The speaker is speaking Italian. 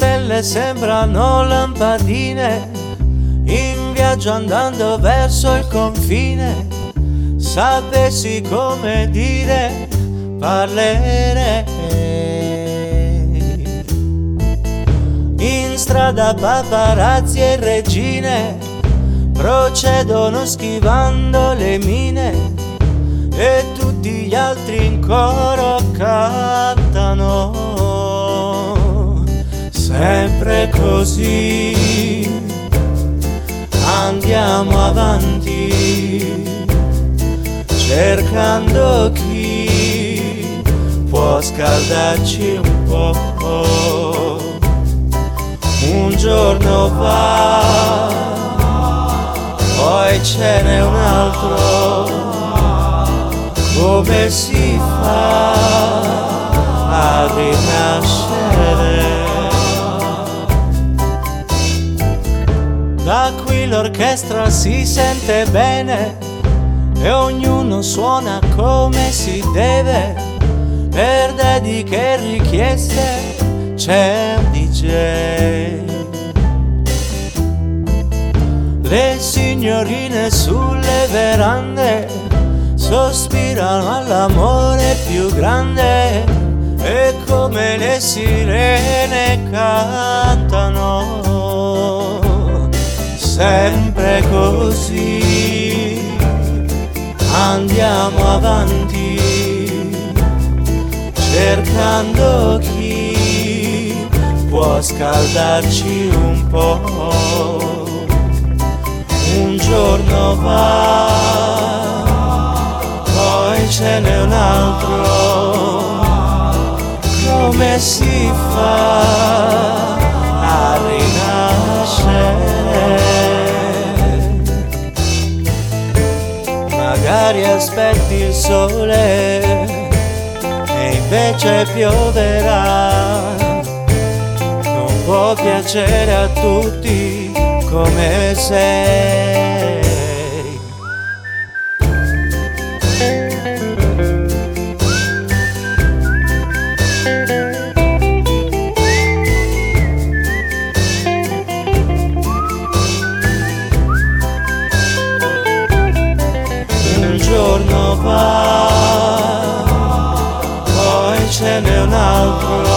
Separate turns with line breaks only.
stelle sembrano lampadine, in viaggio andando verso il confine. Sapessi come dire, parlerei. In strada paparazzi e regine procedono schivando le mine, e tutti gli altri in coro cantano. Sempre così andiamo avanti, cercando chi può scaldarci un po'. Un giorno va, poi ce n'è un altro. Come si fa a rinascere? Da qui l'orchestra si sente bene e ognuno suona come si deve. Per dediche e richieste c'è un DJ. Le signorine sulle verande sospirano all'amore più grande, e come le sirene cantano. Sempre così andiamo avanti, cercando chi può scaldarci un po'. Un giorno va, poi ce n'è un altro. Come si fa a rinascere? Magari aspetti il sole e invece pioverà. Non può piacere a tutti come sei. Un giorno va, poi ce n'è un altro.